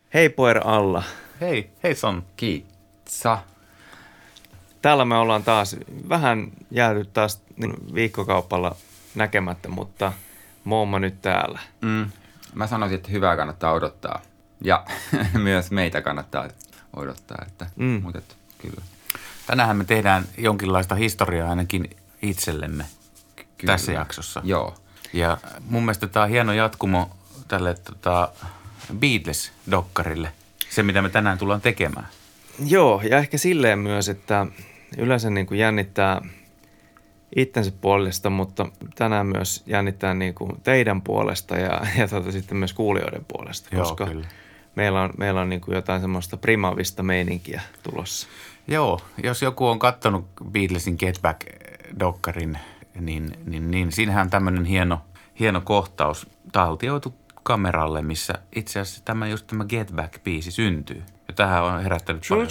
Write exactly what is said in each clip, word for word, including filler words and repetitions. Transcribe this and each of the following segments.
Hei Poer Alla. Hei, hei Son. Kiitsa. Täällä me ollaan taas vähän jääty taas viikkokaupalla näkemättä, mutta moomma nyt täällä. Mm. Mä sanoisin, että hyvää kannattaa odottaa. Ja myös meitä kannattaa odottaa. Että, Mm. Mutta et, kyllä. Tänäänhän me tehdään jonkinlaista historiaa ainakin itsellemme Kyllä. tässä jaksossa. Joo. Ja mun mielestä tämä on hieno jatkumo tälle tota, Beatles-dokkarille. Se, mitä me tänään tullaan tekemään. Joo, ja ehkä silleen myös, että yleensä niin kuin jännittää itsensä puolesta, mutta tänään myös jännittää niin kuin teidän puolesta ja, ja tuota, sitten myös kuulijoiden puolesta, Joo, koska kyllä. meillä on, meillä on niin kuin jotain semmoista primavista meininkiä tulossa. Joo, jos joku on katsonut Beatlesin Get Back-dokkarin, niin, niin, niin siinähän on tämmöinen hieno, hieno kohtaus taltioitu kameralle, missä itse asiassa tämä, just tämä Get Back-biisi syntyy. Ja tähän on herättänyt paljon.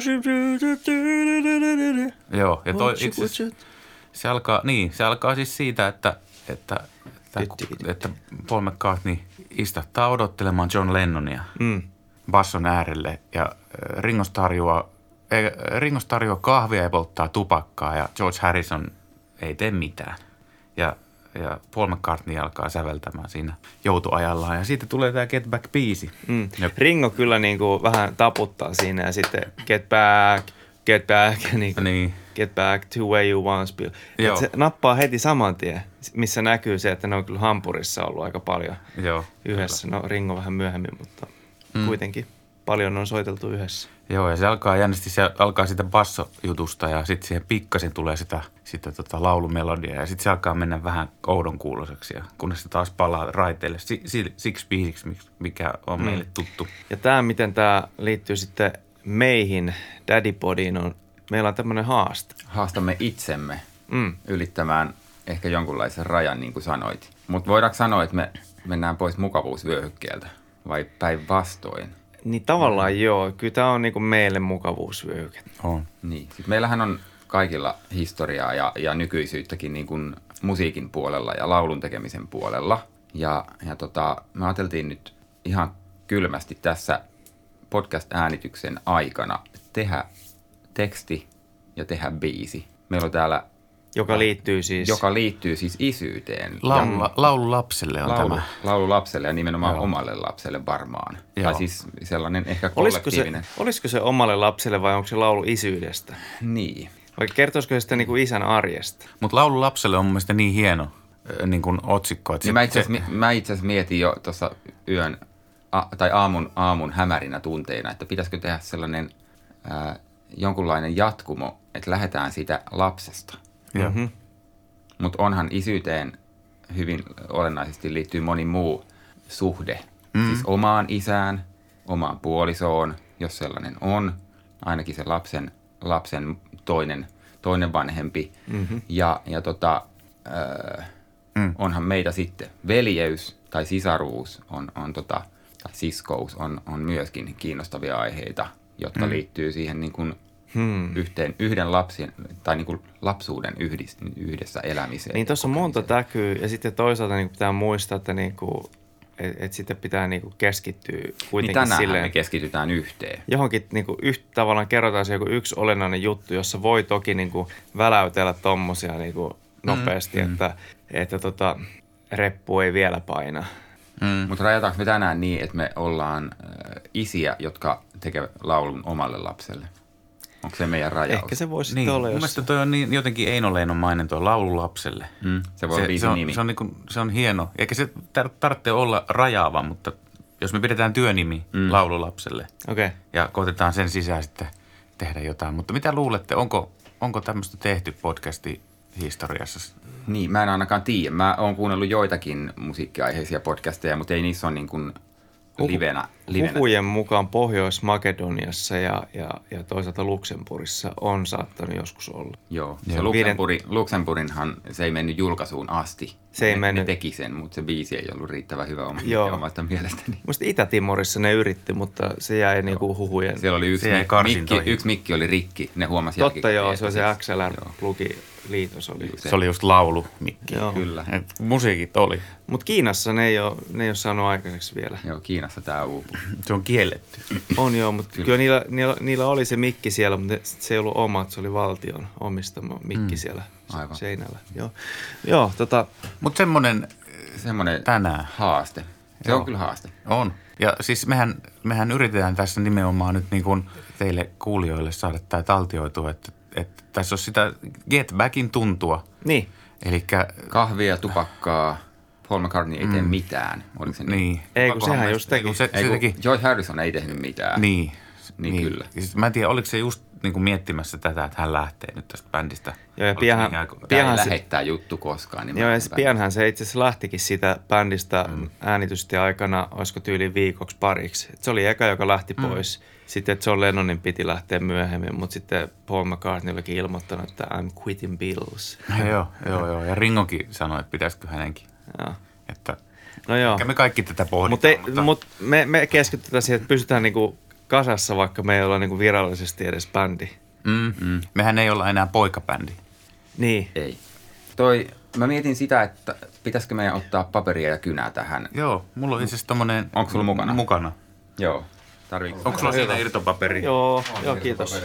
Joo, ja toi, itse asiassa, se alkaa, niin, se alkaa siis siitä, että, että, että, että Paul McCartney istahtaa odottelemaan John Lennonia Mm. basson äärelle ja Ringo tarjoaa, Ringo tarjoaa kahvia ja polttaa tupakkaa ja George Harrison ei tee mitään. Ja, ja Paul McCartney alkaa säveltämään siinä joutuajallaan ja siitä tulee tämä Get Back-biisi. Mm. Ja, Ringo kyllä niin kuin vähän taputtaa siinä ja sitten get back, get back, niin kuin niin, get back to where you once be. Joo. Se nappaa heti saman tien, missä näkyy se, että ne on kyllä Hampurissa ollut aika paljon joo. yhdessä. No Ringo vähän myöhemmin, mutta mm. kuitenkin paljon on soiteltu yhdessä. Joo, ja se alkaa jännästi, se alkaa sitä bassojutusta ja sitten siihen pikkasen tulee sitä, sitä tota laulumelodia ja sitten se alkaa mennä vähän oudon kuuloiseksi ja kunnes se taas palaa raiteille si, si, siksi biisiksi, mikä on mm. meille tuttu. Ja tämä, miten tämä liittyy sitten meihin, Daddypodiin, on, meillä on tämmöinen haaste. Haastamme itsemme Mm. ylittämään ehkä jonkunlaisen rajan, niin kuin sanoit. Mutta voidaanko sanoa, että me mennään pois mukavuusvyöhykkeeltä vai päinvastoin? Niin tavallaan joo, kyllä tämä on niinku meille mukavuusvyöhyke. On. Niin. Sitten meillähän on kaikilla historiaa ja, ja nykyisyyttäkin niin kuin musiikin puolella ja laulun tekemisen puolella. Ja, ja tota, me ajateltiin nyt ihan kylmästi tässä podcast-äänityksen aikana tehdä teksti ja tehdä biisi. Meillä on täällä, Joka liittyy siis... joka liittyy siis isyyteen. Laulu, Ja laulu lapselle on laulu, tämä. laulu lapselle ja nimenomaan Joo. omalle lapselle varmaan. Joo. Tai siis sellainen ehkä Olisiko se, kollektiivinen. olisiko se omalle lapselle vai onko se laulu isyydestä? Niin. Vai kertoisiko se sitä niinku isän arjesta? Mutta laulu lapselle on mun mielestä niin hieno äh, niin kuin otsikko. Että Niin se, mä itse se, asiassa, mä itse asiassa mietin jo tuossa yön a, tai aamun, aamun hämärinä tunteina, että pitäisikö tehdä sellainen ää, jonkunlainen jatkumo, että lähdetään siitä lapsesta. joo. Mhm. Mutta onhan isyyteen hyvin olennaisesti liittyy moni muu suhde. Mm. Siis omaan isään, omaan puolisoon, jos sellainen on. Ainakin se lapsen, lapsen toinen, toinen vanhempi. Mm-hmm. Ja, ja tota, äh, mm. onhan meitä sitten veljeys tai sisaruus on, on tota, tai siskous on, on myöskin kiinnostavia aiheita, jotka mm. liittyy siihen niin kuin Hmm. Yhteen, yhden lapsen tai niin kuin lapsuuden yhdis, yhdessä elämiseen. Niin tuossa on monta täkyä ja sitten toisaalta niin pitää muistaa, että niinku, et, et sitten pitää niinku keskittyä kuitenkin niin tänään silleen. me keskitytään yhteen. Johonkin niinku yht, tavallaan kerrotaan se joku yksi olennainen juttu, jossa voi toki niinku väläytellä tommosia niinku nopeasti, mm. että, että tota, reppu ei vielä paina. Mm. Mutta rajataanko me tänään niin, että me ollaan äh, isiä, jotka tekevät laulun omalle lapselle? Onko se meidän rajaus? Ehkä se voisi Niin, sitten olla, mun jos... mielestä toi on niin, jotenkin Eino Leinomainen tuo laulu lapselle. Mm, se voi olla se, biisin se on, nimi. Se on, niin kuin, se on hieno. Eikä se tar- tarvitse olla rajaava, mutta jos me pidetään työnimi mm. laulu lapselle Okei. Okay. ja koitetaan sen sisään sitten tehdä jotain. Mutta mitä luulette, onko, onko tämmöistä tehty podcasti historiassa? Niin, mä en ainakaan tiedä. Mä oon kuunnellut joitakin musiikkiaiheisia podcasteja, mutta ei niissä ole niin kuin livenä. livenä. Huhujen mukaan Pohjois-Makedoniassa ja, ja, ja toisaalta Luxemburgissa on saattanut joskus olla. Joo, se Joo. Luxemburgin, Luxemburginhan se ei mennyt julkaisuun asti. Se ei ne, mennyt. Ne teki sen, mutta se biisi ei ollut riittävän hyvä Joo. omasta mielestäni. Musta Itä-Timorissa ne yritti, mutta se jäi niinku huhujen. Siellä oli yksi, Se jäi mikki, karsintoihin. yksi mikki oli rikki, ne huomasi Totta jälkikäteen, joo, että se on se siis- X L joo. R-plugi liitos oli. Se oli just laulu, Mikki. Joo. Kyllä. Et musiikit oli. Mutta Kiinassa ne ei, ole, ne ei ole saanut aikaiseksi vielä. Joo, Kiinassa tämä uupuu. Se on kielletty. On joo, mutta kyllä, kyllä niillä, niillä, niillä oli se mikki siellä, mutta se ei ollut oma, se oli valtion omistama mikki mm. siellä Aivan. seinällä. Joo, joo tota, Mutta semmoinen Semmoinen tänään haaste. Se Joo. on kyllä haaste. on. Ja siis mehän, mehän yritetään tässä nimenomaan nyt niin kuin teille kuulijoille saada tämä taltioitua, että, että tässä on sitä get backin tuntua. niin. Elikkä Kahvia, tupakkaa, Paul McCartney ei mm. tee mitään. Oliko se niin? niin. Ei, kun Pakohan sehän me- just teki. ei, kun Se, Ei, se kun teki. George Harrison ei tehnyt mitään. Niin. Niin kyllä. Ja sit mä en tiedä, oliko se just niin kuin miettimässä tätä, että hän lähtee nyt tästä bändistä. Joo, ja Oliko pianhan- se ihan- Tämä Pianhan ei se- lähettää juttu koskaan. Niin Joo, mä- ja se pianhan se itse asiassa lähtikin siitä bändistä mm. äänitysten aikana, olisiko tyyli viikoksi pariksi. Et se oli eka, joka lähti mm. pois. Sitten John Lennonin piti lähteä myöhemmin, mutta sitten Paul McCartney olikin ilmoittanut, että I'm quitting Beatles. joo, joo, joo. Ja Ringokin sanoi, että pitäisikö hänenkin. Joo. Että No joo. ehkä me kaikki tätä pohditaan. Mut ei, mutta mut me, me keskitytään siihen, että pysytään niinku kasassa, vaikka me ei olla niinku virallisesti edes bändi. mm, mm. Mehän ei olla enää poikabändi. Niin. Ei. Toi, mä mietin sitä, että pitäisikö meidän ottaa paperia ja kynää tähän. Joo, mulla on itse asiassa tommonen... Onko sulla mukana? Mukana. Joo. Tarviiko? Onko sulla siinä irtopaperi? Joo, joo, kiitos.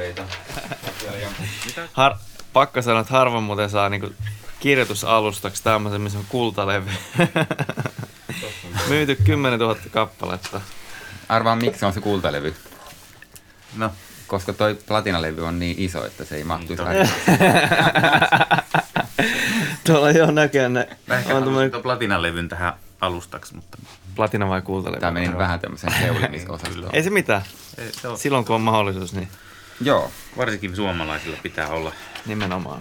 Har, pakko sanoa, että harvoin muuten saa niinku kirjoitusalustaksi tämmöisen, missä on kultalevy. Myyty kymmenentuhatta kappaletta. Arvaan, miksi se on se kultalevy. No, Koska toi platinalevy on niin iso, että se ei mahtuisi Niin, niin, Tuolla jo näkee ne. mä ehkä On haluaisin tämmönen tuon platinalevyn tähän alustaksi, mutta... platina vai kultalevy? Tämä meni vähän tämmöisen keulimisosastoon. Ei se mitään. Ei, se on, Silloin kun on mahdollisuus, niin Joo. varsinkin suomalaisilla pitää olla. nimenomaan.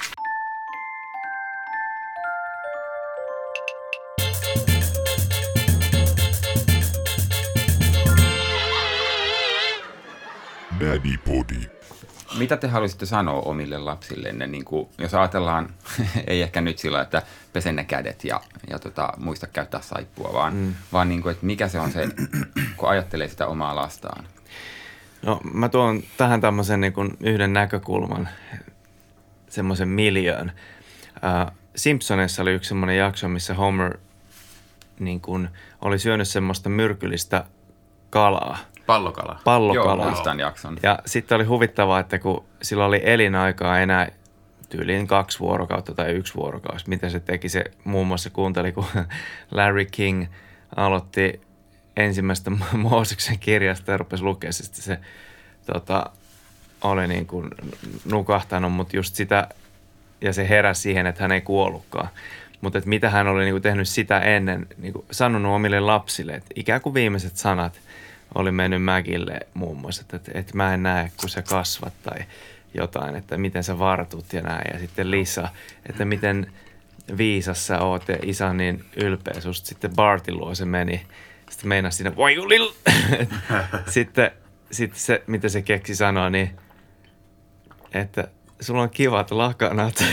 Daddy Podi. Mitä te haluaisitte sanoa omille lapsillenne, niin kuin, jos ajatellaan, ei ehkä nyt sillä, että pesen ne kädet ja, ja tota, muista käyttää saippua, vaan, mm. vaan niin kuin, että mikä se on se, kun ajattelee sitä omaa lastaan. No mä tuon tähän tämmöisen niin kuin yhden näkökulman, semmoisen miljöön. Äh, Simpsoneissa oli yksi semmoinen jakso, missä Homer niin kuin, oli syönyt semmoista myrkyllistä kalaa, Pallokala. pallokalaa. Joo, muistan jakson. Ja sitten oli huvittavaa, että kun sillä oli elinaikaa enää tyyliin kaksi vuorokautta tai yksi vuorokausi, mitä se teki, se muun muassa kuunteli, kun Larry King aloitti ensimmäistä Mooseksen kirjasta ja rupesi lukemaan, sitten se tota, oli niin kuin nukahtanut, mutta just sitä, ja se heräsi siihen, että hän ei kuollutkaan. Mutta että mitä hän oli niin kuin tehnyt sitä ennen, niin kuin sanonut omille lapsille, että ikään kuin viimeiset sanat oli mennyt Mäkille muun muassa, että, että, että mä en näe, kun sä kasvat tai jotain, että miten sä vartut ja näin. Ja sitten Lisa, että miten viisas sä oot ja isä on niin ylpeä susta. Sitten Bartin luo se meni. Sitten meinasi siinä, why you little? sitten, sitten se, mitä se keksi sanoa, niin että sulla on kivat lakanat.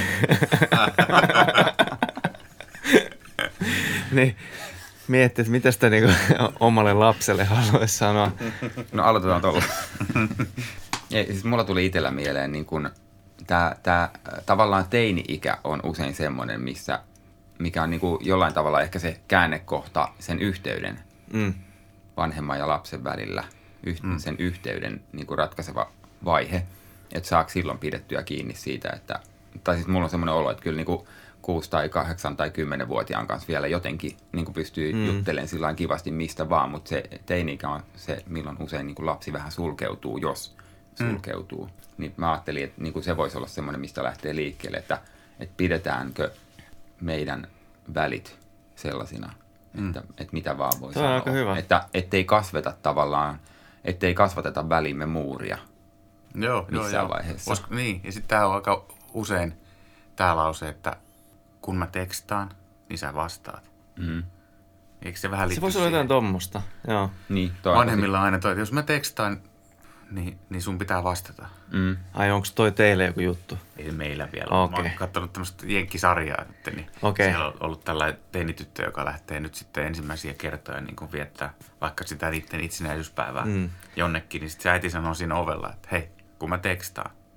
Niin miettii, että mitä sitä niinku omalle lapselle haluaisi sanoa. No aloitetaan tuolla. Ei, siis mulla tuli itsellä mieleen, niin kun tää, tää, tavallaan teini-ikä on usein semmoinen, missä, mikä on niin kuin jollain tavalla ehkä se käännekohta sen yhteyden Mm. vanhemman ja lapsen välillä, yh, mm. sen yhteyden niin kuin ratkaiseva vaihe, että saako silloin pidettyä kiinni siitä, että, tai siis mulla on semmoinen olo, että kyllä niin kuin kuusi tai kahdeksan tai kymmenenvuotiaan kanssa vielä jotenkin niin kuin pystyy mm. juttelemaan sillain kivasti mistä vaan, mutta se teini-ikä on se, milloin usein niin kuin lapsi vähän sulkeutuu, jos sulkeutuu. Mm. Niin mä ajattelin, että niin kuin se voisi olla semmoinen, mistä lähtee liikkeelle, että, että pidetäänkö meidän välit sellaisina, mm. että, että mitä vaan voi Tämä on sanoa. aika hyvä. Että ettei kasveta tavallaan, ettei kasvateta välimme muuria Joo, missään joo, joo. vaiheessa. Koska, niin, ja sitten tämä on aika usein tämä lause, että kun mä tekstaan, niin sä vastaat. Mm. Eikö se vähän Se liitty voisi olla jotain tommosta, joo. Niin, toi on Vanhemmilla on aina toi, että jos mä tekstaan, niin, niin sun pitää vastata. tosi- Mm. Ai onko toi teille joku juttu? Ei meillä vielä. Okei. Mä oon katsonut tämmöistä jenkkisarjaa nyt, niin Okei. siellä on ollut tällainen teinityttö, joka lähtee nyt sitten ensimmäisiä kertoja niin kuin viettää vaikka sitä niiden itsenäisyyspäivää Mm. jonnekin, niin sitten se äiti sanoo siinä ovella, että hei, kun mä tekstaan, niin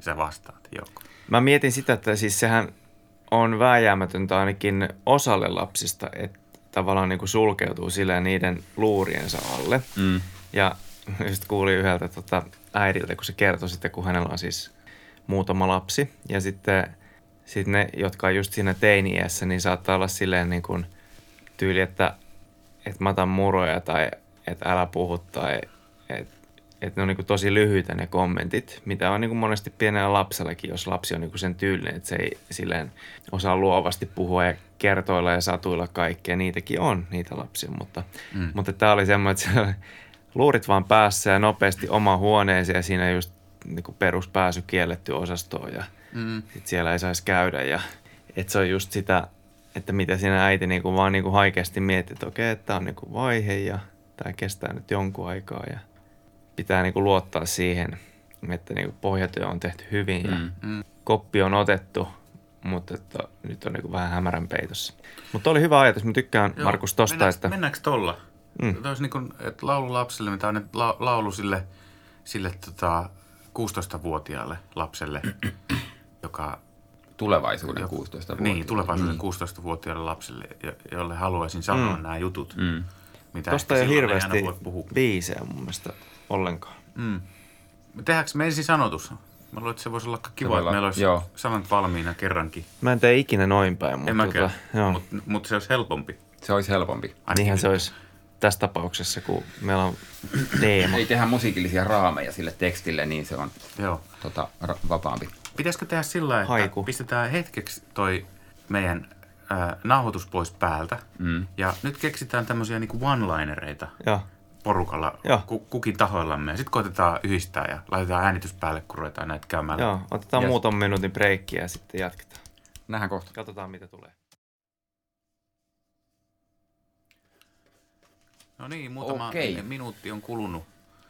sä vastaat, joo. Mä mietin sitä, että siis sehän on vääjäämätöntä ainakin osalle lapsista, että tavallaan niin kuin sulkeutuu silleen niiden luuriensa alle. Mm. Ja just kuulin yhdeltä tota äidiltä, kun se kertoi sitten, kun hänellä on siis muutama lapsi. Ja sitten sit ne, jotka on just siinä teini-iässä, niin saattaa olla silleen niin kuin tyyli, että, että mä otan muroja tai että älä puhu tai että, että ne on niin kuin tosi lyhyitä ne kommentit, mitä on niin kuin monesti pienellä lapsellakin, jos lapsi on niin kuin sen tyylinen, että se ei silleen osaa luovasti puhua ja kertoilla ja satuilla kaikkea. Niitäkin on, niitä lapsia, mutta, mm. mutta tämä oli semmoinen, että se luurit vaan päässä ja nopeasti oma huoneeseen ja siinä just niin kuin peruspääsy kielletty osastoon ja mm. sit siellä ei saisi käydä. Ja, että se on just sitä, että mitä siinä äiti niin kuin vaan niin kuin haikeasti miettii, että okei, että tämä on niin kuin vaihe ja tämä kestää nyt jonkun aikaa ja pitää niin kuin luottaa siihen, että niin kuin pohjatyö on tehty hyvin ja mm. Mm. koppi on otettu, mutta että nyt on niin kuin vähän hämärän peitossa. Mutta oli hyvä ajatus. Mä tykkään, joo, Markus, tosta, mennäänkö, että... Mennäänkö tolla? Mm. Tämä olisi niin kuin, että laulu lapselle, mitä on la, laulu sille, sille tota, kuusitoistavuotiaalle lapselle, joka... Tulevaisuuden kuusitoistavuotiaalle. Niin, tulevaisuuden niin. kuusitoistavuotiaalle lapselle, jolle haluaisin sanoa mm. nämä jutut. Mm. Mitä tosta ei hirveästi biisejä mun mielestä ollenkaan. Mm. Tehdäänkö me ensin sanotus? Mä luulen, että se voisi olla kiva, että meillä olisi joo. sanat valmiina kerrankin. Mä en tee ikinä noin päin, mutta, tota, mutta mut se olisi helpompi. Se olisi helpompi. Ainakin niinhän se olisi tässä tapauksessa, kun meillä on teema. Ei tehdä musiikillisia raameja sille tekstille, niin se on joo. Tota, ra- vapaampi. Pitäisikö tehdä sillä lailla, että Haiku. pistetään hetkeksi toi meidän äh, nauhoitus pois päältä. Mm. Ja nyt keksitään tämmöisiä niinku one-linereita ja. porukalla, ja. kukin tahoillamme. Ja sitten koitetaan yhdistää ja laitetaan äänitys päälle, kun ruvetaan näitä käymään. Joo, otetaan yes. muutaman minuutin breikkiä ja sitten jatketaan. Nähdään kohta. Katsotaan, mitä tulee. No niin, muutama Okei. minuutti on kulunut.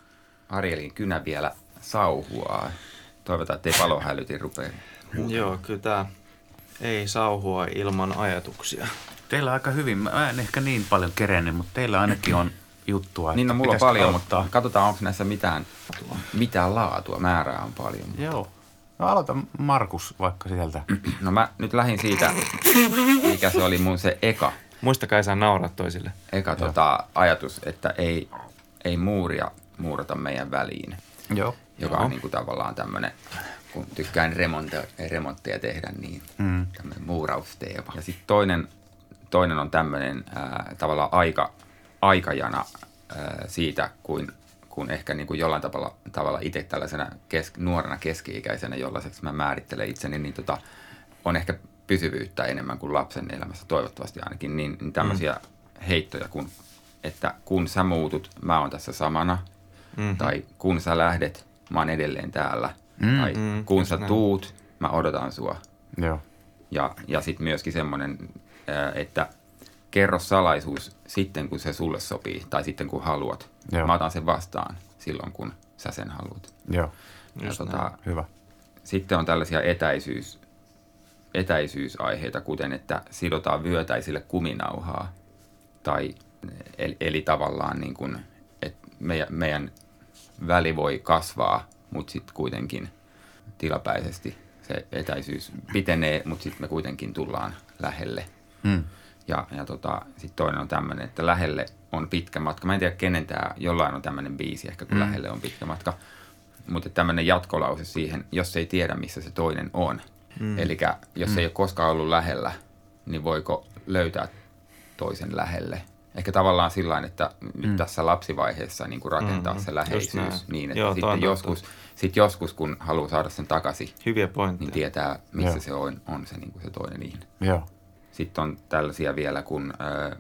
Arielin kynä vielä sauhuaa. Toivotaan, ettei palohälytin rupea. Joo, kyllä tämä ei sauhua ilman ajatuksia. Teillä on aika hyvin. Mä en ehkä niin paljon kerennyt, mutta teillä ainakin on juttua. Niin, no mulla on paljon, aloittaa. Mutta katsotaan, onko näissä mitään, mitään laatua. Määrää on paljon. Mutta... Joo. No aloita Markus vaikka sieltä. No mä nyt lähdin siitä, mikä se oli mun se eka. Muistakaa ei saa nauraa toisille. Eka tota, ajatus, että ei, ei muuria muurata meidän väliin. Joo. Joka Joo. on niin kuin tavallaan tämmöinen, kun tykkään remontteja, remontteja tehdä, niin mm. tämmöinen muurausteema. Ja sitten toinen, toinen on tämmöinen ää, tavallaan aika, aikajana ää, siitä, kuin, kun ehkä niin kuin jollain tavalla, tavalla itse tällaisena kes, nuorena keski-ikäisenä, jollaiseksi mä määrittelen itseni, niin tota, on ehkä pysyvyyttä enemmän kuin lapsen elämässä, toivottavasti ainakin, niin, niin tämmöisiä mm. heittoja, kun, että kun sä muutut, mä oon tässä samana, mm-hmm. tai kun sä lähdet, mä oon edelleen täällä, mm, tai mm, kun sä tuut, mä odotan sua. Joo. Ja, ja sitten myöskin semmoinen, että kerro salaisuus sitten, kun se sulle sopii, tai sitten kun haluat. Joo. Mä otan sen vastaan silloin, kun sä sen haluat. Joo, ja tota, hyvä. Sitten on tällaisia etäisyys, etäisyysaiheita, kuten että sidotaan vyötäisille kuminauhaa, tai eli, eli tavallaan niin kuin, että meidän, meidän väli voi kasvaa, mutta sitten kuitenkin tilapäisesti se etäisyys pitenee, mutta sitten me kuitenkin tullaan lähelle. Hmm. Ja, ja tota, sitten toinen on tämmöinen, että lähelle on pitkä matka. Mä en tiedä, kenen tämä, jollain on tämmöinen biisi ehkä, kun hmm. lähelle on pitkä matka. Mutta tämmöinen jatkolause siihen, jos ei tiedä, missä se toinen on. Hmm. Eli jos hmm. ei ole koskaan ollut lähellä, niin voiko löytää toisen lähelle? Ehkä tavallaan sillain, että nyt mm. tässä lapsivaiheessa niin kuin rakentaa mm-hmm. se läheisyys niin, että Joo, sitten joskus, sit joskus, kun haluaa saada sen takaisin, hyviä pointteja, niin tietää, missä Joo. se on, on se, niin kuin se toinen ihminen. Joo. Sitten on tällaisia vielä, kun,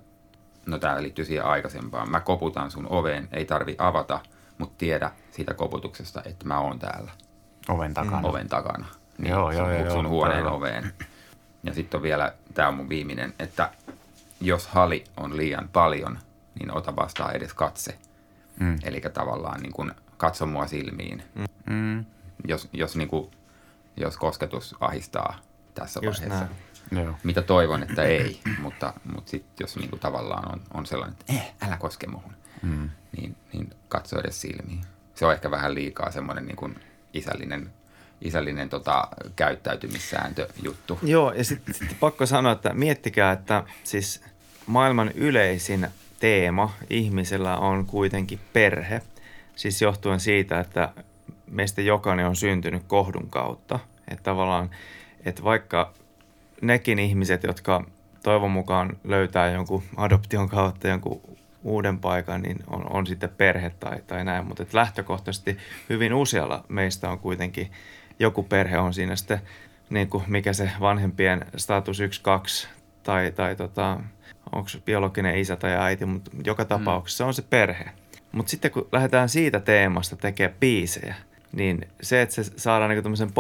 no tämä liittyy siihen aikaisempaan, mä koputan sun oveen, ei tarvi avata, mutta tiedä siitä koputuksesta, että mä oon täällä. Oven takana. Mm. Oven takana. Niin, joo, joo, sun, joo, sun joo, huoneen joo. oveen. Ja sitten on vielä, tämä on mun viimeinen, että jos hali on liian paljon, niin ota vastaan edes katse. Mm. Eli tavallaan niin kuin katso mua silmiin. Mm. Jos, jos, niin kuin, jos kosketus ahistaa tässä Just vaiheessa. Joo. Mitä toivon, että ei. mutta mutta sitten jos niin kuin tavallaan on, on sellainen, että eh, älä koske muhun, mm. niin, niin katso edes silmiin. Se on ehkä vähän liikaa semmoinen niin kuin isällinen, isällinen tota, käyttäytymissääntöjuttu. Joo, ja sitten sit pakko sanoa, että miettikää, että siis maailman yleisin teema ihmisellä on kuitenkin perhe. Siis johtuen siitä, että meistä jokainen on syntynyt kohdun kautta. Että tavallaan, että vaikka nekin ihmiset, jotka toivon mukaan löytää jonkun adoption kautta jonkun uuden paikan, niin on, on sitten perhe tai, tai näin. Mutta lähtökohtaisesti hyvin usealla meistä on kuitenkin joku perhe on siinä sitten, niin kuin mikä se vanhempien status yksi kaksi tai, tai tota, onko biologinen isä tai äiti, mutta joka tapauksessa mm. on se perhe. Mutta sitten kun lähdetään siitä teemasta tekemään biisejä, niin se, että se saadaan niinku tämmöisen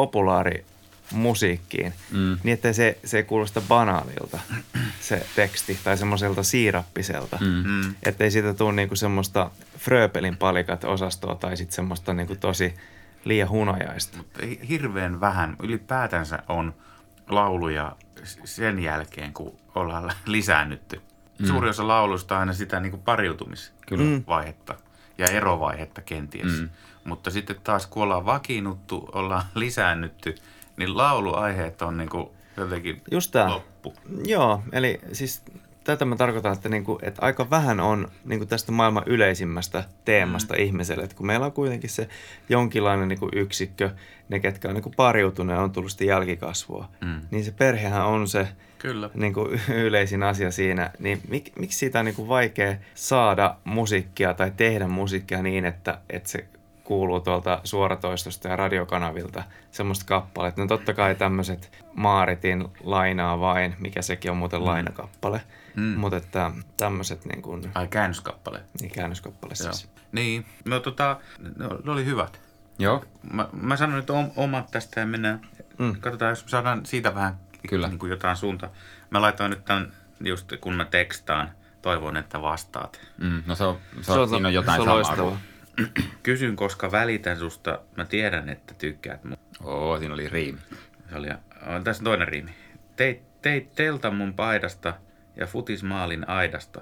populaarimusiikkiin, mm. niin että se, se ei kuulosta banaalilta se teksti tai semmoiselta siirappiselta. Mm. Että ei siitä tule niinku semmoista Fröbelin palikat osastoa tai sitten semmoista niinku tosi liian hunajaista. Mutta hirveän vähän ylipäätänsä on lauluja sen jälkeen, kun ollaan lisäännytty. Mm. Suuri osa laulusta on aina sitä niin kuin pariutumisvaihetta ja erovaihetta kenties. Mm. Mutta sitten taas, kun ollaan vakiinnuttu, ollaan lisäännytty, niin lauluaiheet on niin kuin jotenkin just tää. loppu. Joo, eli siis tätä mä tarkoitan, että, niinku, että aika vähän on niinku tästä maailman yleisimmästä teemasta mm. ihmiselle. Että kun meillä on kuitenkin se jonkinlainen niinku yksikkö, ne ketkä on niinku pariutuneet, on tullut sitten jälkikasvua, mm. niin se perhehän on se Kyllä. Niinku, yleisin asia siinä. Niin mik, miksi siitä on niinku vaikea saada musiikkia tai tehdä musiikkia niin, että, että se kuuluu tuolta suoratoistosta ja radiokanavilta semmoista kappaleet. No totta kai tämmöiset Maaritin Lainaa vain, mikä sekin on muuten mm. lainakappale. Mm. Mutta että tämmöiset niin kuin... Ai käännöskappale. Niin, käännöskappale siis. Niin, no tota, ne, ne oli hyvät. Joo. Mä, mä sanon nyt omat tästä ja mennään. Mm. Katsotaan, jos saadaan siitä vähän Kyllä. Niin kuin jotain suunta. Mä laitoin nyt tämän, just kun mä tekstaan, toivon, että vastaat. Mm. No se on, se on, siinä on jotain samaa. Kysyn, koska välitän susta. Mä tiedän, että tykkäät mun. Oo, siinä oli riimi. Se oli, on tässä toinen riimi. Teit, teit teltan mun paidasta ja futismaalin aidasta.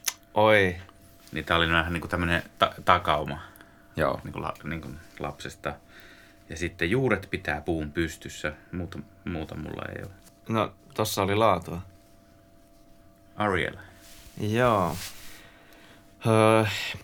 Oi. Niin tää oli vähän niin kuin tämmönen ta- takauma. Joo. Niin kuin, la, niin kuin lapsesta. Ja sitten juuret pitää puun pystyssä. Muuta, muuta mulla ei ole. No, tossa oli laatua. Ariel. Joo. Öö,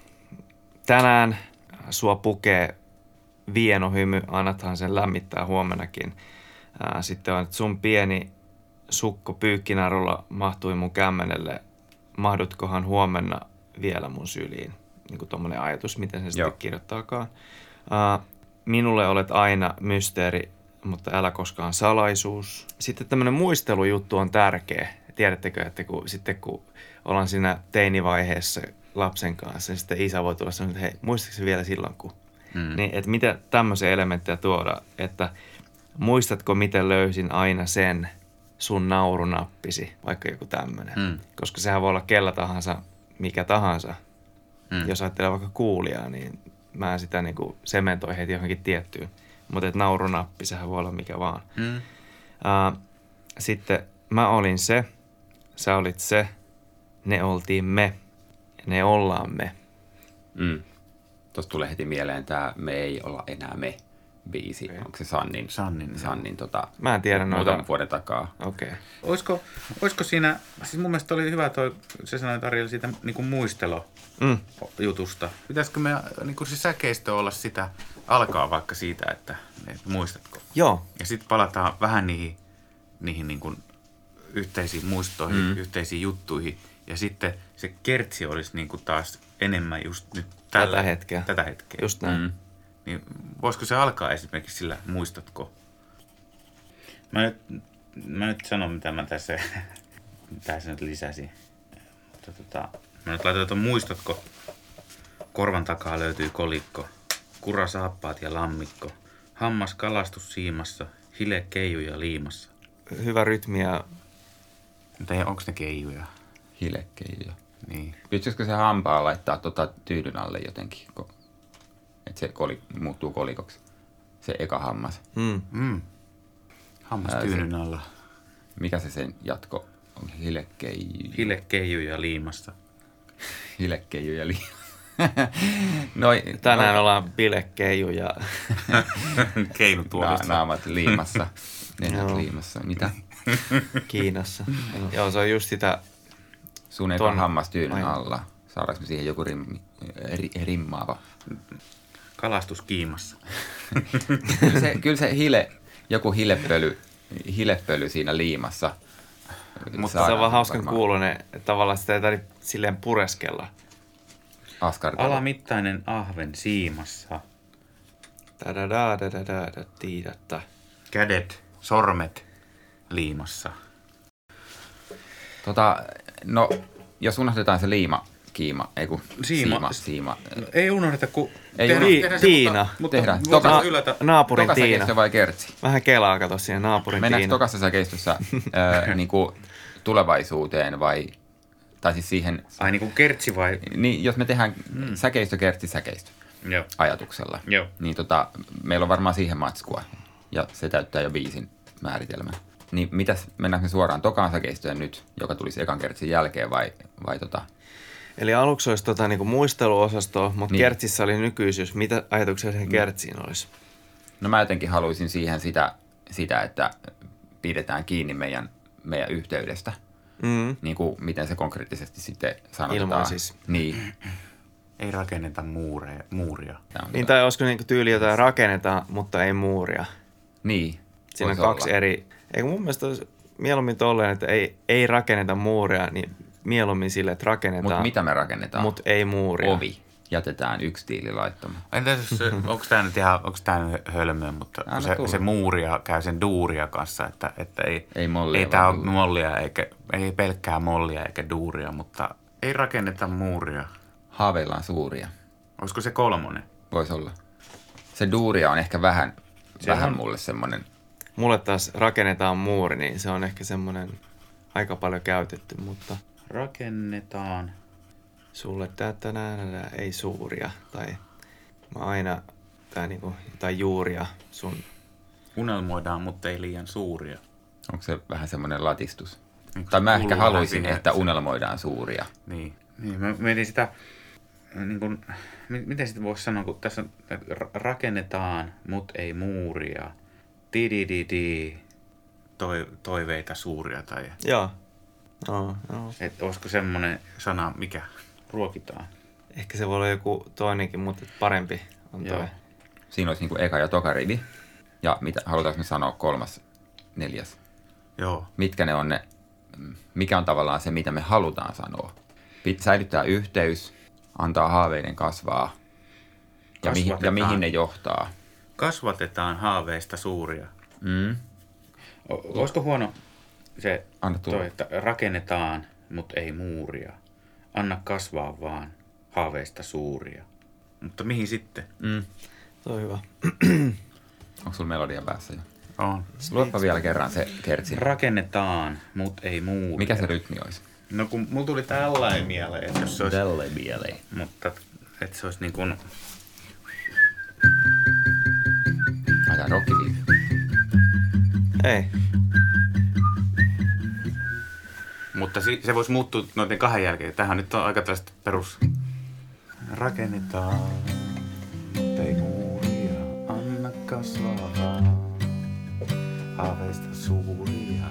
tänään sua pukee vienohymy, annathan sen lämmittää huomenakin. Ää, sitten on, että sun pieni sukko pyykkinärulla mahtui mun kämmenelle. Mahdutkohan huomenna vielä mun syliin? Niin kuin tommonen ajatus, miten se Joo. sitten kirjoittaakaan. Ää, minulle olet aina mysteeri, mutta älä koskaan salaisuus. Sitten tämmönen muistelujuttu on tärkeä. Tiedättekö, että kun, sitten kun ollaan siinä teinivaiheessa lapsen kanssa, niin sitten isä voi tulla sanoa, että hei, muistatko vielä silloin, kun... Mm. Niin, että mitä tämmöisiä elementtejä tuoda, että muistatko, miten löysin aina sen sun naurunappisi, vaikka joku tämmöinen. Mm. Koska sehän voi olla kellä tahansa, mikä tahansa. Mm. Jos ajattelee vaikka kuulijaa, niin mä sitä niin kuin sementoin heti johonkin tiettyyn. Mutta että naurunappi, sehän voi olla mikä vaan. Mm. Uh, sitten mä olin se, sä olit se, ne oltiin me, ne ollaan me. Mm. Tuosta tulee heti mieleen tämä Me ei olla enää me -biisi. Okay. Onko se Sannin? Sannin, Sannin tota, mä en tiedä muutaman noita. vuoden takaa. Okei. Okay. Olisiko, olisiko siinä, siis mun mielestä oli hyvä toi, se sanoi Ariel siitä niin kuin muistelo-jutusta. Mm. Pitäisikö me niin kuin se säkeistö olla sitä, alkaa vaikka siitä, että, että muistatko? Joo. Ja sitten palataan vähän niihin, niihin niin kuin yhteisiin muistoihin, mm. yhteisiin juttuihin. Ja sitten se kertsi olisi niin kuin taas enemmän just nyt tällä, tätä hetkeä. Tätä hetkeä. Just näin. Mm. Niin voisiko se alkaa esimerkiksi sillä, muistatko? Mä nyt, mä nyt sanon, mitä mä tässä, tässä nyt lisäsin. Mutta tota, mä nyt laitan tuon muistatko. Korvan takaa löytyy kolikko. Kura saappaat ja lammikko. Hammas kalastus siimassa. Hile keijuja liimassa. Hyvä rytmi ja... Mutta onko ne keijuja? Hile keijuja. Niin. Pystyisikö se hampaa laittaa tota tyydyn alle jotenkin? Että se kolik, muuttuu kolikoksi. Se eka hammas. Mm. Mm. Hammas tyynyn alla. Mikä se sen jatko on? Hilekeiju. Hilekeijuja liimassa. Hilekeijuja liimassa. Noi, Tänään no, ollaan bilekeiju ja Keinutuolissa. na, naamat liimassa. Nenät Joo. liimassa. Mitä? Kiinassa. Joo, se on just sitä, Sun eka Ton- hammas tyynyn Aivan. alla. Saadaanko me siihen joku rimmi, ri, rimmaava? Kalastuskiimassa. Kyllä se, kyllä se hile, joku hilepöly, hilepöly siinä liimassa. mutta se on saadaan vaan hauskan varmaan kuulonen, että tavallaan sitä ei tarvitse silleen pureskella. askartella. Alamittainen ahven siimassa. Tadadadadadada, tiidatta. Kädet, sormet liimassa. Tota, no, jos unohdetaan se liima, kiima, ei kun Siima. siima, siima. No, ei unohdeta, kun Ei tehdään- unohdeta. tehdään se, Tiina. Mutta, mutta Tehdään. voidaan Toka- ylätä. Naapurin Toka Tiina. säkeistö vai kertsi? Vähän kelaa kato siinä naapurin Mennäänkö Tiina. tokassa säkeistössä ää, niinku tulevaisuuteen vai, tai siis siihen, Ai niin kuin kertsi vai? niin jos me tehdään mm. säkeistö, kertsi, säkeistö Joo. ajatuksella, Joo. niin tota, meillä on varmaan siihen matskua ja se täyttää jo biisin määritelmän. Niin mitäs, mennäänkö me suoraan tokaan säkeistöön nyt, joka tulisi ekan kertsin jälkeen vai, vai tota, Eli aluksi olisi tota, niinku muisteluosastoa, mutta Niin. niin. kertsissä oli nykyisyys. Mitä ajatuksia siihen kertsiin olisi? no mä jotenkin haluaisin siihen sitä, sitä että pidetään kiinni meidän, meidän yhteydestä. Mm. Niin kuin miten se konkreettisesti sitten sanotaan. Ilman siis. Niin. Ei rakenneta muureja, muuria. Tää on Niin, tota- tai olisiko niinku tyyli jotain rakennetaan, mutta ei muuria. Niin. Siinä on voisi kaksi olla. eri. Eikö mun mielestä olisi mieluummin tolleen, että ei, ei rakenneta muuria, niin mieluummin sille, että rakennetaan, Mutta mitä me rakennetaan? mut ei muuria. Ovi. Jätetään yksi tiili laittamaan. Entäs jos se, onko tämä nyt ihan, onko tämä nyt hölmöä, mutta Anna se, tulla. se muuria käy sen duuria kanssa, että, että ei, Ei mollia, ei tämä vaan ole duuria. mollia, eikä, ei pelkkää mollia eikä duuria, mutta ei rakenneta muuria. Haaveillaan suuria. Olisiko se kolmonen? Voisi olla. Se duuria on ehkä vähän, Se vähän on. mulle semmoinen. Mulle taas rakennetaan muuri, niin se on ehkä semmoinen aika paljon käytetty, mutta Rakennetaan. sulle tää tänään ei suuria. Tai mä aina, tää niinku, tai juuria sun. Unelmoidaan, mutta ei liian suuria. Onko se vähän semmoinen latistus? Niin, kun Tai se mä kuuluu ehkä vähän haluaisin, siihen, että se- unelmoidaan suuria. Niin. niin mä mietin sitä, niin kun, mi- miten sitä voisi sanoa, kun tässä on, että ra- rakennetaan, mutta ei muuria. Tidididi, toi, toiveita suuria tai... Joo. No, no. Että olisiko semmoinen sana, mikä ruokitaan? Ehkä se voi olla joku toinenkin, mutta parempi on toi. Joo. Siinä olisi niinku eka ja toka rivi. Ja mitä, halutaanko me sanoa kolmas, neljäs? Joo. Mitkä ne on ne, mikä on tavallaan se, mitä me halutaan sanoa. Pit, säilyttää yhteys, antaa haaveiden kasvaa ja, mihin, ja Kasvatetaan. mihin ne johtaa. Kasvatetaan haaveista suuria. Mm. O- olisiko huono se, Anna tulla. toi, että rakennetaan, mutta ei muuria. Anna kasvaa vaan haaveista suuria. Mutta mihin sitten? Mm. Se on hyvä. Onko sulla melodia päässä jo? On. Luoppa vielä kerran se kertsi. Rakennetaan, mutta ei muuria. Mikä se rytmi olisi? No kun mulla tuli tällainen mieleen, että jos se olisi... Tälle mieleen. Mutta että se olisi niin kuin... Ai tää rockibiisi. Ei. Mutta si- se voisi muuttua noiden kahden jälkeen. Tähän nyt on aika tällaista perus... Rakennetaan, mutta ei muuria, anna kasvaa, haaveista suuria.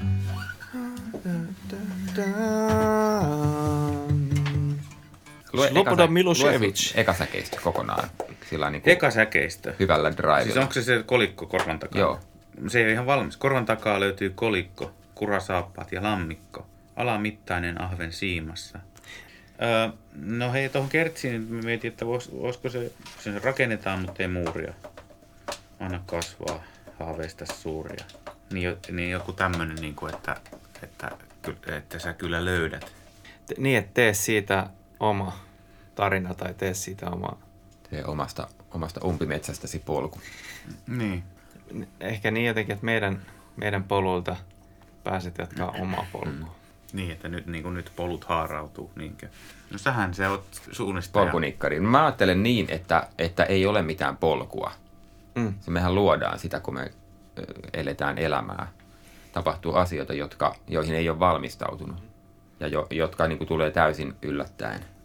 Lue Slobodan eka- Milošević. lue eka säkeistö kokonaan. Sillä niin kuin Eka säkeistö. hyvällä drivella. Siis onko se se kolikko korvan takaa? Joo. Se ei ole ihan valmis. Korvan takaa löytyy kolikko, kurasaappaat ja lammikko. Alamittainen ahven siimassa. Öö, no hei, tuohon kertsiin mä mietin, että vois, voisiko se, se rakennetaan, mutta ei muuria. Anna kasvaa haaveista suuria. Niin, jo- niin joku tämmönen, niin kuin, että, että, että, että sä kyllä löydät. Te- Niin, että tee siitä oma tarina tai tee siitä oma. Tee omasta, omasta umpimetsästäsi polku. Niin. Ehkä niin jotenkin, että meidän, meidän polulta pääset jatkaa omaa polkua. Niin, että nyt, niin kuin nyt polut haarautuu. Niinkö? No sähän se oot suunnistaja. Polkunikkari. Mä ajattelen niin, että, että ei ole mitään polkua. Mm. Se mehän luodaan sitä, kun me ö, eletään elämää. Tapahtuu asioita, jotka, joihin ei ole valmistautunut ja jo, jotka niin kuin tulee täysin yllättäen.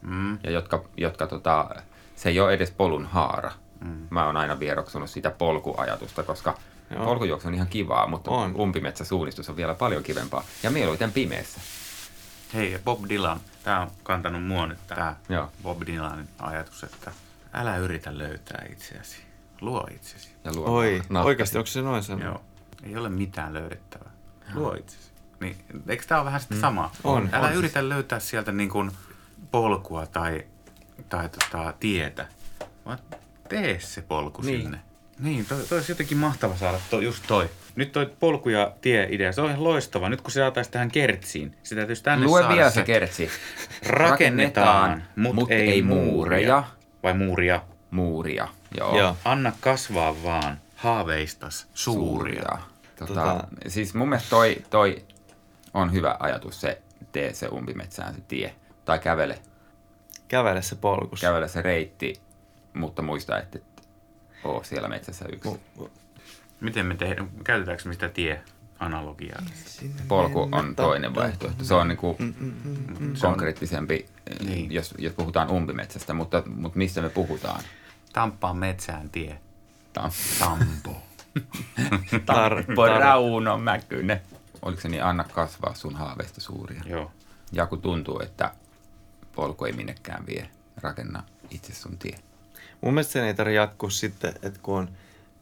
Mm. ja jotka, jotka tota, se ei ole edes polun haara. Mm. Mä oon aina vieroksunut sitä polkuajatusta, koska Joo. polkujuoksu on ihan kivaa, mutta on. Umpimetsäsuunnistus on vielä paljon kivempaa. Ja mieluiten pimeässä. Hei, Bob Dylan. Tää on kantanut mua nyt tää Joo. Bob Dylanin ajatus, että älä yritä löytää itseäsi. Luo itsesi. Ja luo Oi, nahkasi. oikeasti onko se noin sanonut? Joo. Ei ole mitään löydettävää. Luo itsesi. Niin, eikö tää ole vähän sitä samaa? On. Älä on yritä siis. löytää sieltä niin kuin polkua tai, tai tota, tietä, vaan tee se polku Niin. sinne. Niin, toi, toi olisi jotenkin mahtava saada toi, just toi. Nyt toi polku- ja tie-idea, se on ihan loistava. Nyt kun se saataisiin tähän kertsiin, se täytyisi tänne Lue saada vielä se kertsi. Rakennetaan, mut, mut ei, ei muureja. muureja. Vai muuria? Muuria, joo. Joo. Anna kasvaa vaan haaveistas suuria. Tota, Tota- Siis mun mielestä toi, toi on hyvä ajatus, se tee se umpimetsään se tie. Tai kävele, Kävele se polkussa. kävele se reitti, mutta muista, että et oo siellä metsässä yksin. Miten me tehdään? Käytetäänkö me sitä tie-analogiaa? Polku on toinen vaihtoehto. Se on niinku Se on konkreettisempi, Niin. jos, jos puhutaan umpimetsästä, mutta, mutta mistä me puhutaan? Tamppaan metsään tie. Tam- Tampo. Tar- Tampo tar- Rauno Mäkynen. Oliko se niin, anna kasvaa sun haaveista suuria? Joo. Ja kun tuntuu, että polku ei minnekään vie, rakenna itse sun tie. Mun mielestä sen ei tarvitse jatkuu sitten, että kun on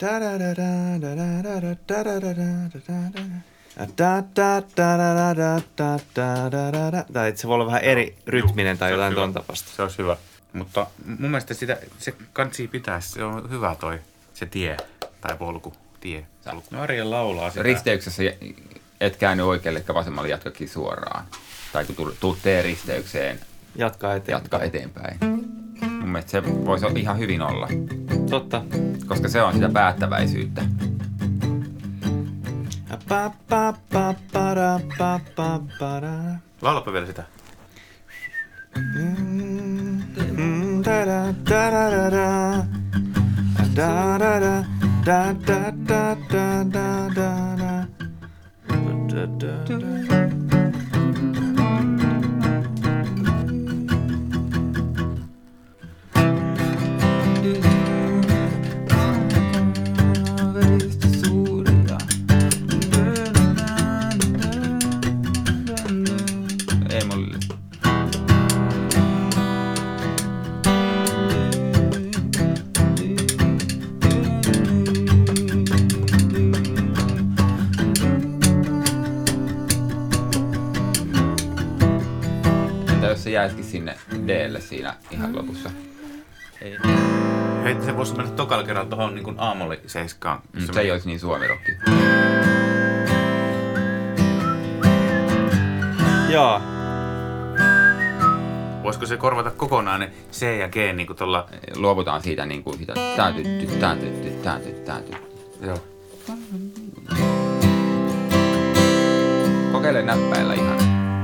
tai että se voi olla vähän eri rytminen tai Se jotain olisi ton hyvä. tapasta. Se olisi hyvä. Mutta mun mielestä sitä, se kansi pitää, se on hyvä toi, se tie tai polku, tie. Polku. No Arjen laulaa sitä. Risteyksessä et käänny oikealle eikä vasemmalle, jatkakin suoraan. Tai kun tulet T-risteykseen, Jatkaa eteenpäin. jatka eteenpäin. Mun mielestä se voisi ihan hyvin olla, Totta. koska se on sitä päättäväisyyttä. Laulapa vielä sitä. Ei mulle. Entä jos se jäisikin sinne D:lle siinä ihan lopussa? Ei. Hei, se voisi mennä tokalla kerralla tuohon niin kuin aamolle seiskaan. Mm, se ei olisi niin suomirokki. Joo. Voisiko se korvata kokonaan ne C ja G niin kuin tuolla... Luovutaan siitä niin kuin sitä täytytty, täytytty, täytytty, täytytty. Joo. Kokeile näppäillä ihan.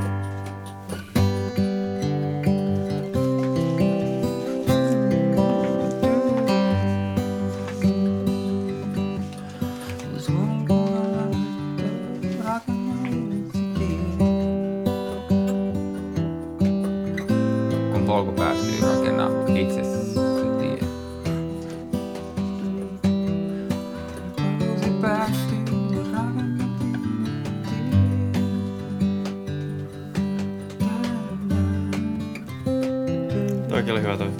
Kun polku päättyy, rakenna itse se tie. Se päättyy, rakenna Toikin oli hyvä toi.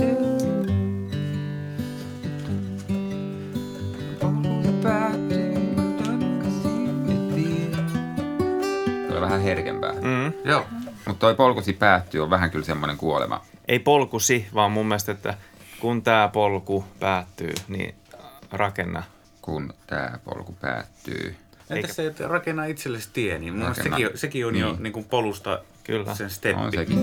Tulee vähän herkempää. Mm. Joo. Mutta toi polkusi päättyy on vähän kyllä semmoinen kuolema. Ei polkusi, vaan mun mielestä, että kun tää polku päättyy, niin rakenna. Kun tää polku päättyy. Entäs se, että rakenna itsellesi tie, niin mun mielestä Rakenna. sekin, sekin on jo Niin. niin kuin polusta Kyllä. sen steppi. On sekin.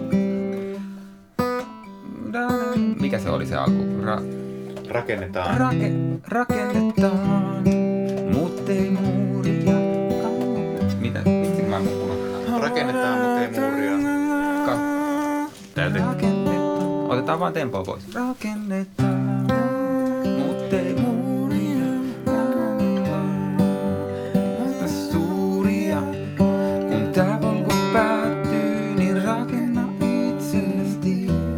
Mikä se oli se alku? Ra- Rakennetaan. Rake, rakennetaan, mut ei muuria. Mitä? Vitsi, mä unohdan. Rakennetaan, mutta ei muuria. Ka- Täytyy. Otetaan vaan tempoa pois. Rakennetaan, mut ei muuria. Mutta suuria. Kun tää polku päättyy, niin rakenna itsellesi tie.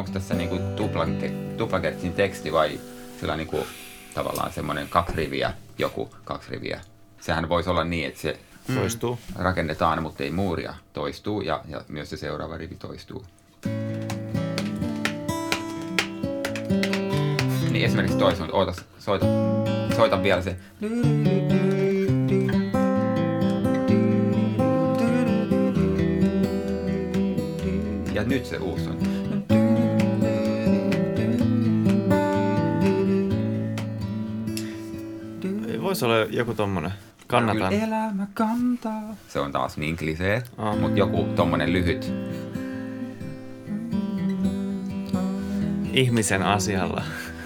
onko tässä niinku tuplake, tuplakertsin teksti vai sillä niinku tavallaan semmoinen kaksi riviä, joku kaksi riviä. Sehän voisi olla niin, että se Toistuu. rakennetaan, mutta ei muuria, toistuu ja, ja myös se seuraava rivi toistuu. Niin esimerkiksi toisaalta, ootas, soita, soita vielä se. Ja nyt se uusi on. Voisi olla joku tommonen. Kannatan. Elämä kantaa. Se on taas niin klisee, Oh. mutta joku tommonen lyhyt. Ihmisen asialla.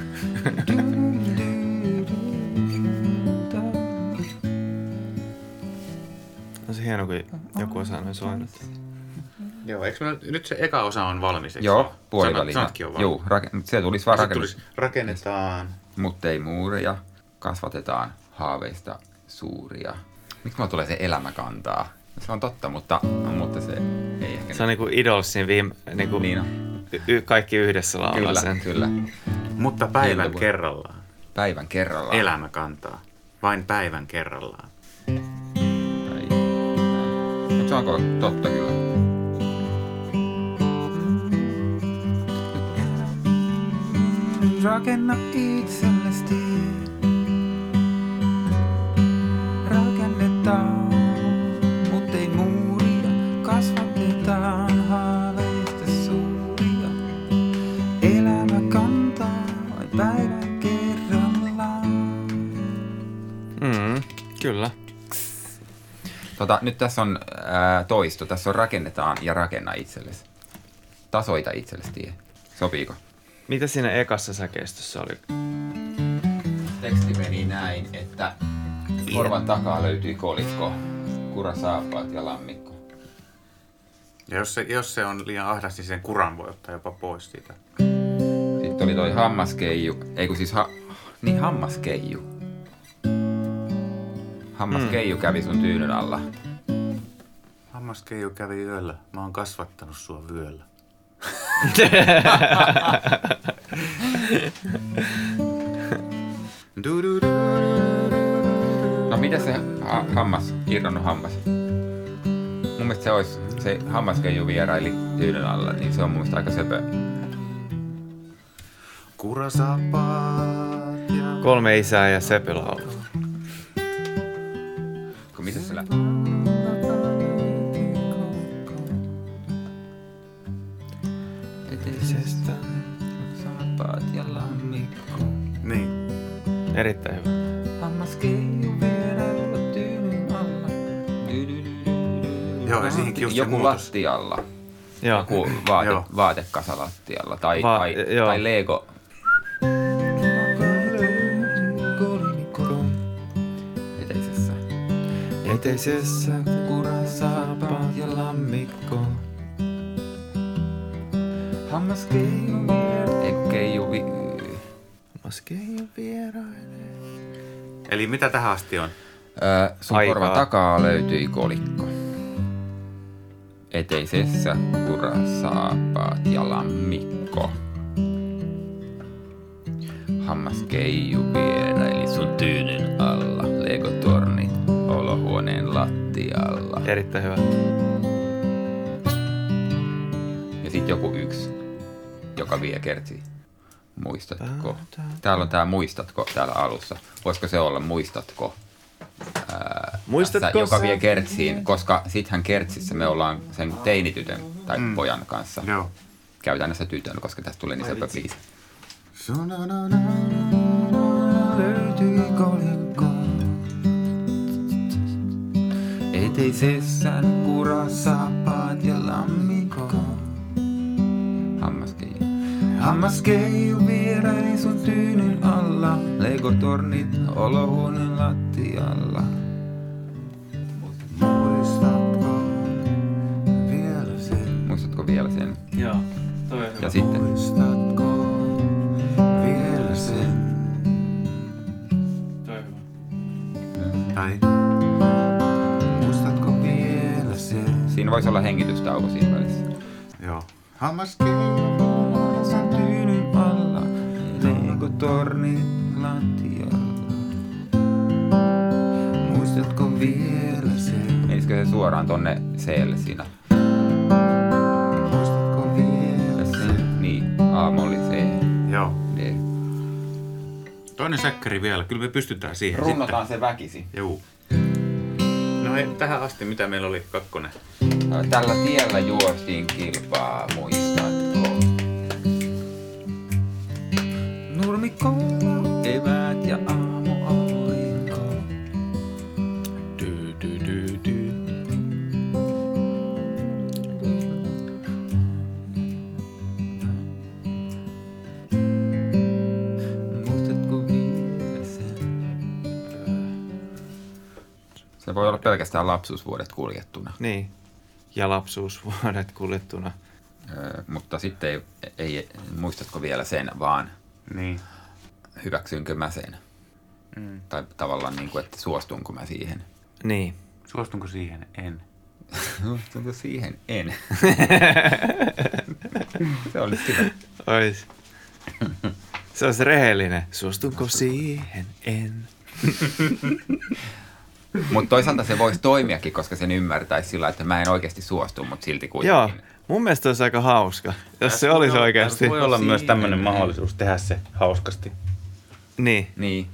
On se hieno, kun joku osaa noin soinut. Joo, eikö me, nyt se eka osa on valmis? eikö Joo, se? puolivälissä. Sanat, sanatkin on valmis. Joo, raken- se tulisi vaan Sitten rakennus. tulisi rakennetaan. Mutta ei muureja, kasvatetaan haaveista suuria. Miksi mulla tulee se elämä kantaa? Se on totta, mutta, mutta se ei ehkä... Se on niinku Idolsin viime... Niinku Niin on. y- kaikki yhdessä laulaa Kyllä, sen. kyllä. Mutta päivän Hilda- kerrallaan. Päivän kerrallaan. Elämä kantaa. Vain päivän kerrallaan. Mutta se onko totta kyllä? Rakenna itsellesi tie. Rakennetaan, mut ei muuria. Kasvatetaan haaveista suuria. Elämä kantaa vain päivän kerrallaan. Mm, kyllä. Tota, nyt tässä on ää, toisto. Tässä on rakennetaan ja rakenna itsellesi. Tasoita itsellesi tie. Sopiiko? Mitä siinä ekassa säkeistössä oli? Teksti meni näin, että korvan takaa löytyi kolikko, kurasaappaat ja lammikko. Ja jos se, jos se on liian ahdas, niin sen kuran voi ottaa jopa pois siitä. Sitten oli toi hammaskeiju, ei kun siis ha, niin hammaskeiju. Hammaskeiju kävi sun tyynyn alla. Hammaskeiju kävi yöllä. Mä oon kasvattanut sua vyöllä. No mitä se ha- hammas, irronnut hammas? Mun mielestä se olisi, se hammaskeiju vieraili tyynyn alla, niin se on mun mielestä aika söpö. Kurasapaat ja... Kolme isää ja Sepi laulaa. Kun mitä se lä- Edellisestä. Saappaat ja lammikko. Niin. Erittäin hyvä. Hammaskeiju vierailla tyynyn alla. Joo, ja siihenkin just se Joku muutos. lattialla. Joo. Joku vaate, Joo. vaatekasa lattialla. Tai, Va- tai, joo. tai Lego. Eteisessä. Eteisessä kurasaappaat ja lammikko. Hammaskeiju vierailla. Ei kun keiju vi... Maskeiju vierailee. Eli mitä tähän asti on? Öö, sun Aikaa. korvan takaa löytyi kolikko. Eteisessä kurasaappaat ja lammikko. Hammaskeiju vieraili sun tyynyn alla. Legotornit olohuoneen lattialla. Erittäin hyvä. Ja sit joku yksi, joka vie kertsi. Muistatko? Täällä on tää muistatko täällä alussa. Voisiko se olla muistatko? Ää, Muistatko tässä, joka sä? vie kertsiin, koska sittenhän kertsissä me ollaan sen teinitytön tai mm. pojan kanssa. Joo. Käytännössä tytön, koska tästä tulee niin söpö biisi. Löytyi kolikko. Eteisessä kurasaappaat ja lammikko. Hammaskeiju. Hammaskeiju vieraili sun tyynyn alla. Legotornit olohuoneen lattialla. Muistatko vielä sen? Muistatko vielä sen? Joo. Toi on hyvä. Ja sitten Muistatko vielä sen? Toi on hyvä. Tai Muistatko vielä sen? siinä voisi olla hengitystauko siinä välissä. joo. Hammaskeiju tornin lattialla. Muistatko vielä sen? Menisikö se suoraan tonne C:lle siinä? Muistatko vielä sen? Niin, A-molli C, Joo. D. Toinen säkkäri vielä. Kyllä me pystytään siihen Runnotaan se väkisin. sitten. Juu. No hei, tähän asti mitä meillä oli kakkonen? Tällä tiellä juostiin kilpaa, muistatko? Nurmikolla eväät ja aamuaurinko. Du, du, du, du. Muistatko vielä sen? Se voi olla pelkästään lapsuusvuodet kuljettuna, Niin. Ja lapsuusvuodet kuljettuna. öö, mutta sitten ei, ei, muistatko vielä sen, vaan Niin. hyväksynkö mä sen? Mm. Tai tavallaan niin kuin, että suostunko mä siihen? Niin. Suostunko siihen? En. Suostunko siihen? En. Se olisi hyvä. Ois. Se olisi rehellinen. Suostunko siihen? En. Mutta toisaalta se voisi toimiakin, koska sen ymmärtäisi sillä, että mä en oikeasti suostu, mutta silti kuitenkin. Joo. Mun mielestä olisi aika hauska, jos se olisi oikeasti. Voi olla myös tämmöinen mahdollisuus tehdä se hauskasti. Niin. Niin.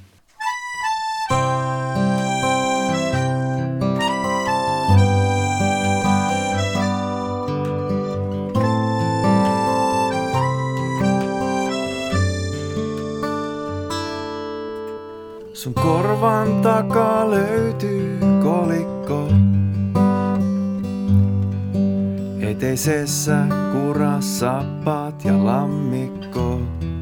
Sun korvan takaa löytyy kolikko. Eteisessä kuras sappaat ja lammikko.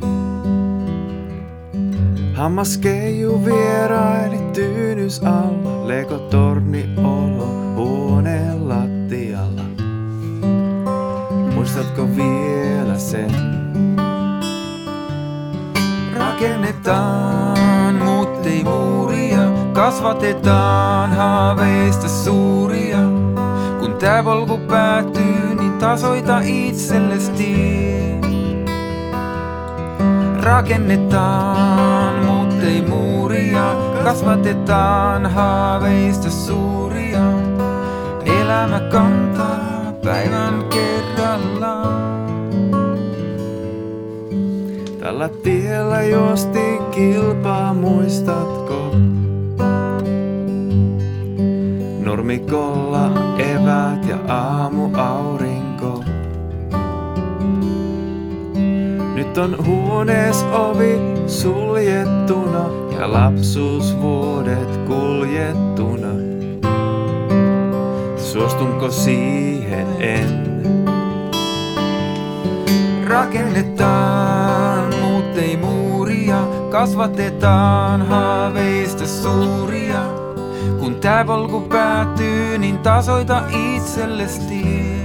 Hammas keiju vieraili tyynys alla. Legotorni olo huoneen lattialla. Muistatko vielä sen? Rakennetaan, mut ei muuria. Kasvatetaan haaveista suuria. Kun tää polku päättyy, niin tasoita itsellesi tie. Rakennetaan, mut ei muuria. Kasvatetaan haaveista suuria. Elämä kantaa päivän kerrallaan. Tällä tiellä juostiin kilpaa, muistatko? Nurmikolla eväät ja aamuaurinko. Nyt on huonees ovi suljettuna ja lapsuusvuodet kuljettuna. Suostunko siihen? En. Rakennetaan, mut ei muuria. Kasvatetaan haaveista suuria. Kun tää polku päättyy, niin tasoita itsellesi tie.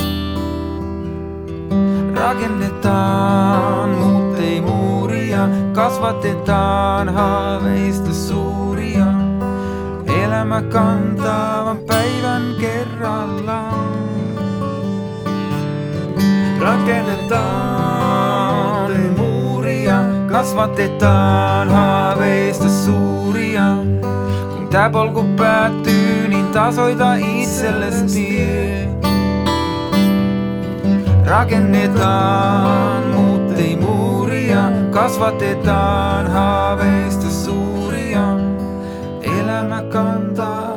Rakennetaan, mut ei muuria. Kasvatetaan haaveista suuria. Elämä kantaa vaan päivän kerrallaan. Rakennetaan ei muuria, kasvatetaan haaveista suuria. Kun tää polku päättyy, niin tasoita itsellesi tie. Rakennetaan, mut ei muuria, kasvatetaan haaveista suuria. Elämä kantaa